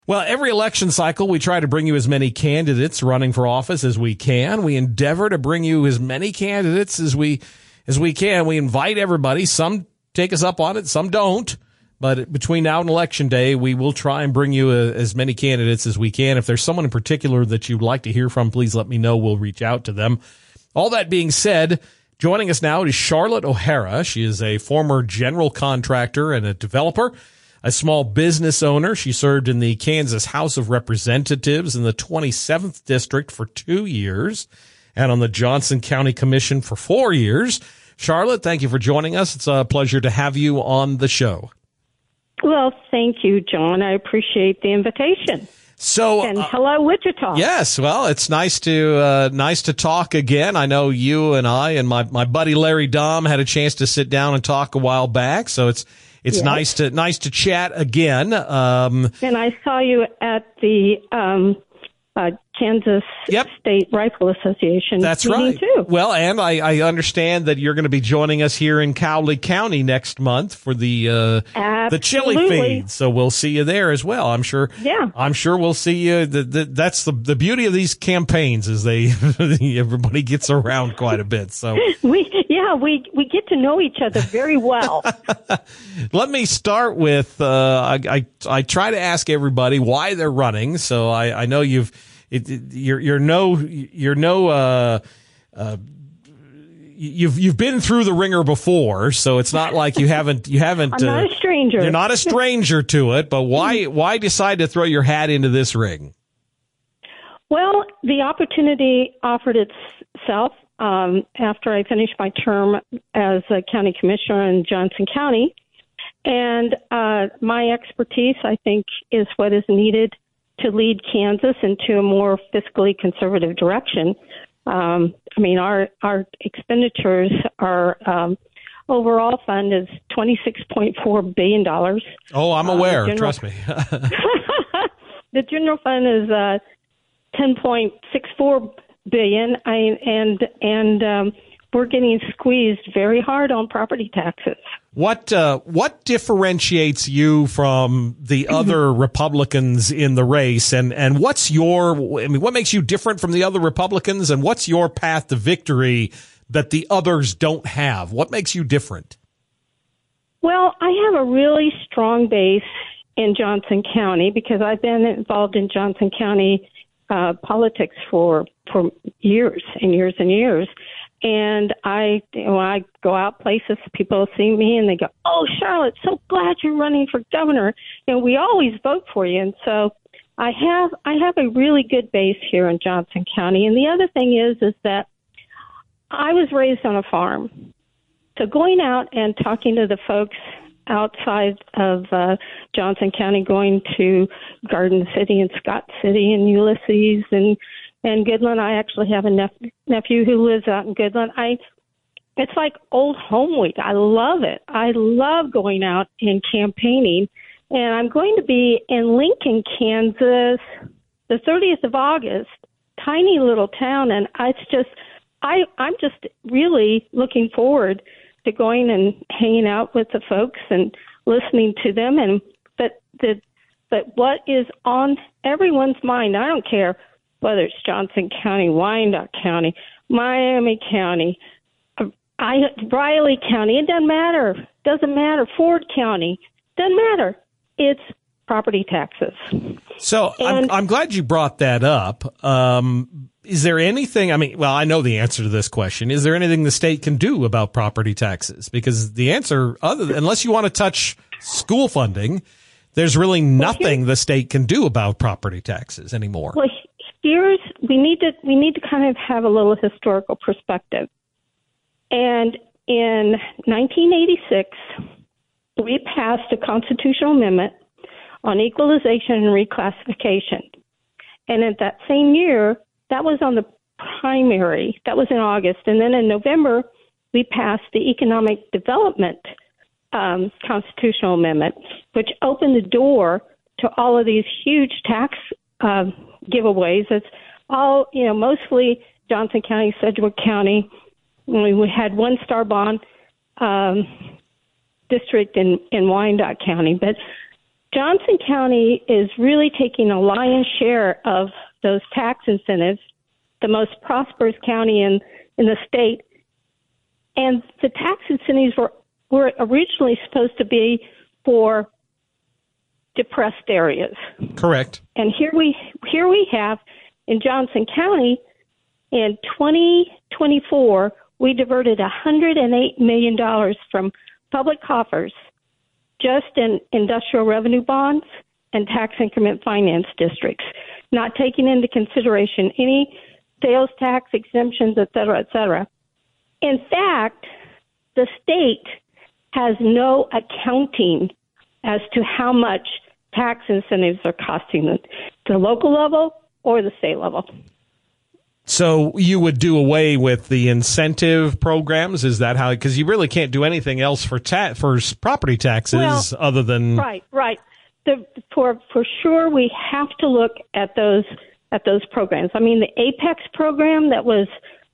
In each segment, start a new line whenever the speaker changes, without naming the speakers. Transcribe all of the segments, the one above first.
Well, every election cycle, we try to bring you as many candidates running for office as we can. We endeavor to bring you as many candidates as we can. We invite everybody. Some take us up on it, some don't. But between now and Election Day, we will try and bring you as many candidates as we can. If there's someone in particular that you'd like to hear from, please let me know. We'll reach out to them. All that being said, joining us now is Charlotte O'Hara. She is a former general contractor and a developer, a small business owner. She served in the Kansas House of Representatives in the 27th District for 2 years and on the Johnson County Commission for 4 years. Charlotte, thank you for joining us. It's a pleasure to have you on the show.
Well, thank you, John. I appreciate the invitation.
So,
and hello, Wichita.
Yes, well, it's nice to talk again. I know you and I and my buddy Larry Dahm had a chance to sit down and talk a while back. So it's yes. nice to chat again.
And I saw you at the Kansas State Rifle Association.
That's
meeting
right.
Too.
Well, and I understand that you're going to be joining us here in Cowley County next month for the chili feed. So we'll see you there as well. I'm sure.
Yeah.
I'm sure we'll see you. That's the beauty of these campaigns is everybody gets around quite a bit. So
we get to know each other very well.
Let me start with I try to ask everybody why they're running. So I know you've been through the ringer before, so it's not like you haven't.
I'm not a stranger.
You're not a stranger to it, but why decide to throw your hat into this ring?
Well, the opportunity offered itself after I finished my term as a county commissioner in Johnson County, and my expertise, I think, is what is needed to lead Kansas into a more fiscally conservative direction. Our expenditures are overall fund is $26.4 billion.
Oh, I'm aware. Trust me.
The general fund is $10.64 billion, and we're getting squeezed very hard on property taxes.
What differentiates you from the other Republicans in the race, and what makes you different from the other Republicans, and what's your path to victory that the others don't have? What makes you different?
Well, I have a really strong base in Johnson County because I've been involved in Johnson County politics for years and years and years. And I go out places, people see me and they go, "Oh, Charlotte, so glad you're running for governor. And we always vote for you." And so I have a really good base here in Johnson County. And the other thing is that I was raised on a farm. So going out and talking to the folks outside of Johnson County, going to Garden City and Scott City and Ulysses and Goodland. I actually have a nephew who lives out in Goodland. It's like old home week. I love it. I love going out and campaigning. And I'm going to be in Lincoln, Kansas, the 30th of August, tiny little town. And I'm just really looking forward to going and hanging out with the folks and listening to them. But what is on everyone's mind, I don't care whether it's Johnson County, Wyandotte County, Miami County, Riley County, it doesn't matter. Doesn't matter. Ford County, doesn't matter. It's property taxes.
So I'm glad you brought that up. Is there anything, I know the answer to this question. Is there anything the state can do about property taxes? Because the answer, unless you want to touch school funding, there's really nothing the state can do about property taxes anymore.
Well, we need to kind of have a little historical perspective. And in 1986, we passed a constitutional amendment on equalization and reclassification. And at that same year, that was on the primary. That was in August. And then in November, we passed the economic development constitutional amendment, which opened the door to all of these huge tax giveaways. It's all, mostly Johnson County, Sedgwick County. We had one star bond district in Wyandotte County. But Johnson County is really taking a lion's share of those tax incentives, the most prosperous county in the state. And the tax incentives were originally supposed to be for depressed areas.
Correct.
And here we have in Johnson County in 2024, we diverted $108 million from public coffers just in industrial revenue bonds and tax increment finance districts, not taking into consideration any sales tax exemptions, et cetera, et cetera. In fact, the state has no accounting as to how much tax incentives are costing the local level or the state level.
So you would do away with the incentive programs? Is that how? Because you really can't do anything else for property taxes other than
right. For sure, we have to look at those programs. I mean, the Apex program that was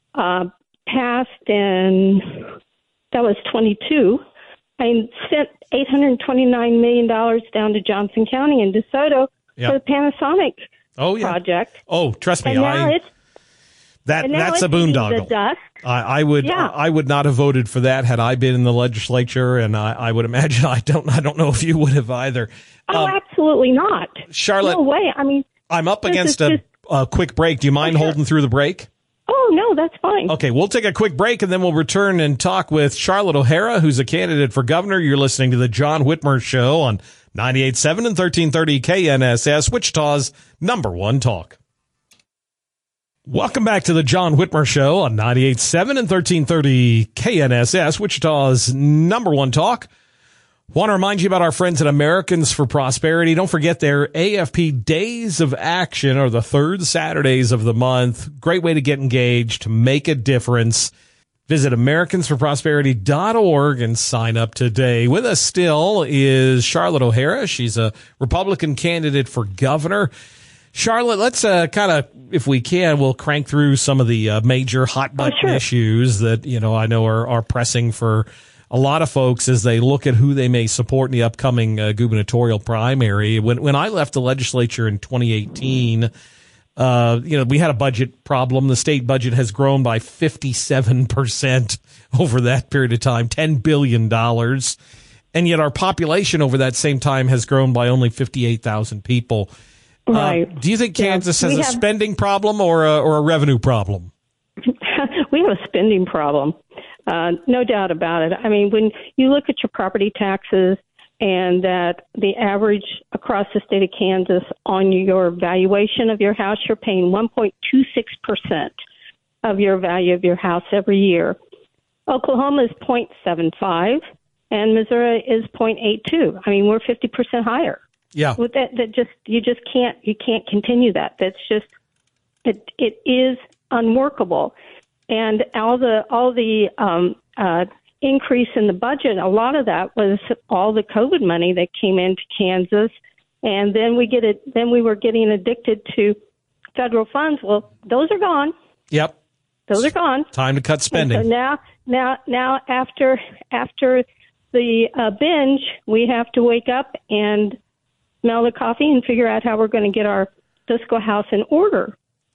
passed in that was 22. I sent $829 million down to Johnson County and DeSoto for the Panasonic project.
Oh, trust me,
and
that's a boondoggle. I would not have voted for that had I been in the legislature, and I would imagine I don't know if you would have either.
Absolutely not,
Charlotte.
No way. I mean,
I'm up against a quick break. Do you mind holding through the break?
Oh, no, that's fine.
Okay, we'll take a quick break, and then we'll return and talk with Charlotte O'Hara, who's a candidate for governor. You're listening to the John Whitmer Show on 98.7 and 1330 KNSS, Wichita's #1 talk. Welcome back to the John Whitmer Show on 98.7 and 1330 KNSS, Wichita's #1 talk. Want to remind you about our friends at Americans for Prosperity. Don't forget their AFP Days of Action are the third Saturdays of the month. Great way to get engaged, to make a difference. Visit AmericansForProsperity.org and sign up today. With us still is Charlotte O'Hara. She's a Republican candidate for governor. Charlotte, let's kind of, if we can, we'll crank through some of the major hot button issues that, I know are pressing for a lot of folks as they look at who they may support in the upcoming gubernatorial primary. When I left the legislature in 2018, we had a budget problem. The state budget has grown by 57% over that period of time, $10 billion. And yet our population over that same time has grown by only 58,000 people.
Right.
Do you think Kansas has a spending problem or a revenue problem?
We have a spending problem. No doubt about it. I mean, when you look at your property taxes and that the average across the state of Kansas on your valuation of your house, you're paying 1.26% of your value of your house every year. Oklahoma is 0.75 and Missouri is 0.82. I mean, we're 50% higher.
Yeah.
With you can't continue that. That's just it is unworkable. And all the increase in the budget, a lot of that was all the COVID money that came into Kansas, and then we were getting addicted to federal funds. Well, those are gone.
Yep,
those are gone.
Time to cut spending.
And so now after the binge, we have to wake up and smell the coffee and figure out how we're going to get our fiscal house in order.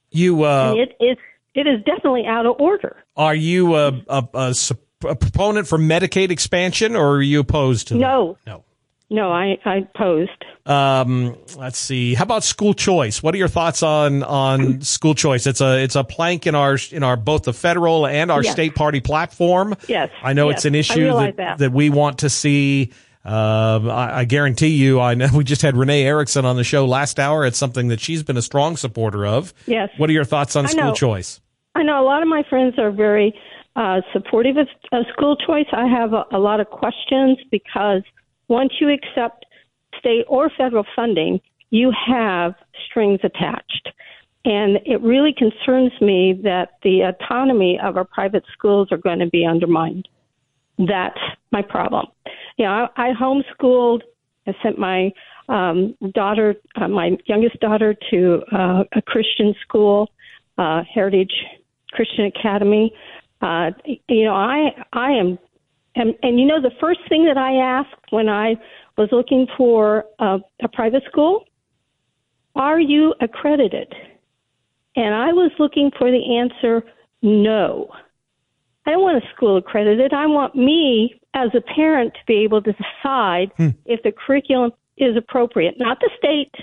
It is definitely out of order.
Are you a proponent for Medicaid expansion, or are you opposed to
that?
No,
I opposed.
Let's see. How about school choice? What are your thoughts on school choice? It's a plank in our both the federal and our state party platform.
Yes,
I know it's an issue that we want to see. I guarantee you, I know we just had Renee Erickson on the show last hour. It's something that she's been a strong supporter of.
Yes.
What are your thoughts on school choice?
I know a lot of my friends are very supportive of school choice. I have a lot of questions because once you accept state or federal funding, you have strings attached. And it really concerns me that the autonomy of our private schools are going to be undermined. That's my problem. I homeschooled. I sent my daughter, my youngest daughter, to a Christian school, Heritage Christian Academy. I am, and the first thing that I asked when I was looking for a private school. Are you accredited? And I was looking for the answer, no. I don't want a school accredited. I want me as a parent to be able to decide if the curriculum is appropriate. Not the state.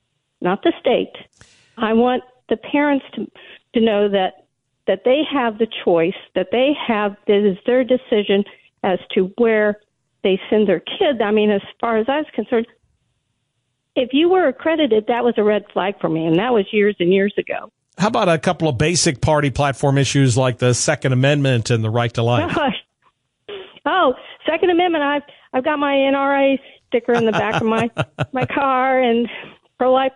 I want the parents to know that they have the choice, that it is their decision as to where they send their kid. I mean, as far as I was concerned, if you were accredited, that was a red flag for me, and that was years and years ago.
How about a couple of basic party platform issues like the Second Amendment and the right to life?
Oh, Second Amendment, I've got my NRA sticker in the back of my car, and pro-life.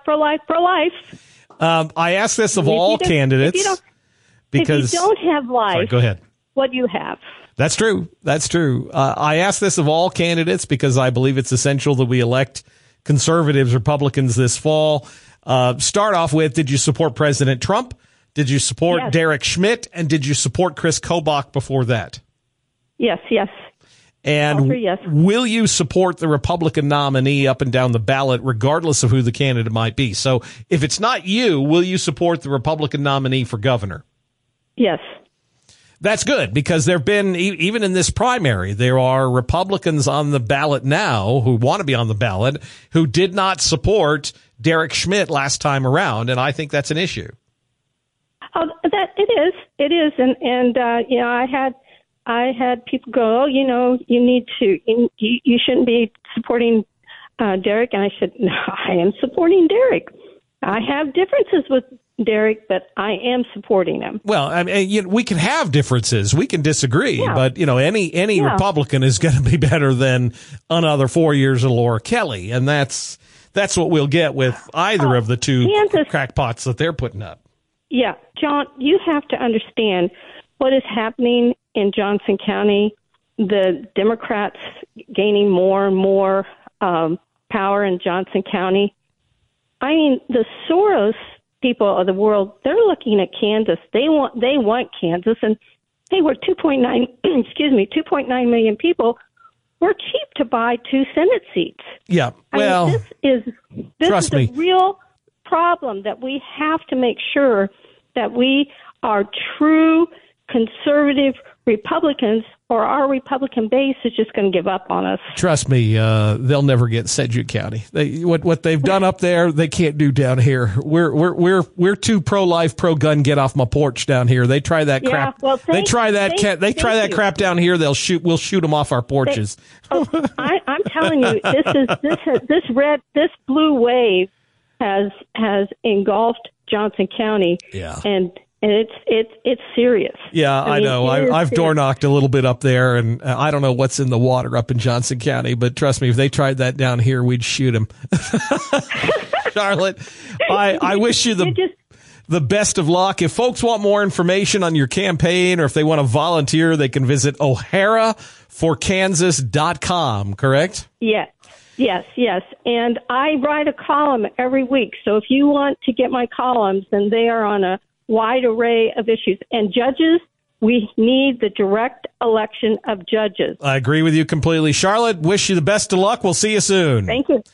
I ask this of all candidates because
if you don't have life,
sorry, go ahead.
What do you have?
That's true. I ask this of all candidates because I believe it's essential that we elect conservatives, Republicans this fall. Start off with, did you support President Trump? Did you support Derek Schmidt? And did you support Chris Kobach before that?
Yes.
And will you support the Republican nominee up and down the ballot, regardless of who the candidate might be? So if it's not you, will you support the Republican nominee for governor?
Yes.
That's good, because there have been, even in this primary, there are Republicans on the ballot now who want to be on the ballot who did not support Derek Schmidt last time around, and I think that's an issue.
Oh, that it is, and I had people go, you shouldn't be supporting Derek, and I said, no, I am supporting Derek. I have differences with Derek, but I am supporting him.
Well, I mean, we can have differences. We can disagree, but any Republican is going to be better than another 4 years of Laura Kelly, and that's what we'll get with either of the two crackpots that they're putting up.
Yeah, John, you have to understand what is happening in Johnson County. The Democrats gaining more and more power in Johnson County. I mean, the Soros people of the world, they're looking at Kansas. They want Kansas, and hey, we're 2.9 million people. We're cheap to buy 2 Senate seats.
Yeah, well,
I mean, this is a real problem that we have to make sure that we are true conservative Republicans, or our Republican base is just going to give up on us.
Trust me, they'll never get Sedgwick County. What they've done up there, they can't do down here. We're too pro-life, pro-gun. Get off my porch down here. They try that crap. Well, they try that crap down here. We'll shoot them off our porches.
I'm telling you, this blue wave has engulfed Johnson County.
Yeah.
And it's serious.
Yeah, I know. I've door knocked a little bit up there, and I don't know what's in the water up in Johnson County, but trust me, if they tried that down here, we'd shoot them. Charlotte, I wish you the best of luck. If folks want more information on your campaign, or if they want to volunteer, they can visit O'HaraForKansas.com, correct?
Yes. And I write a column every week, so if you want to get my columns, then they are on a wide array of issues. And judges, we need the direct election of judges.
I agree with you completely. Charlotte, wish you the best of luck. We'll see you soon.
Thank you.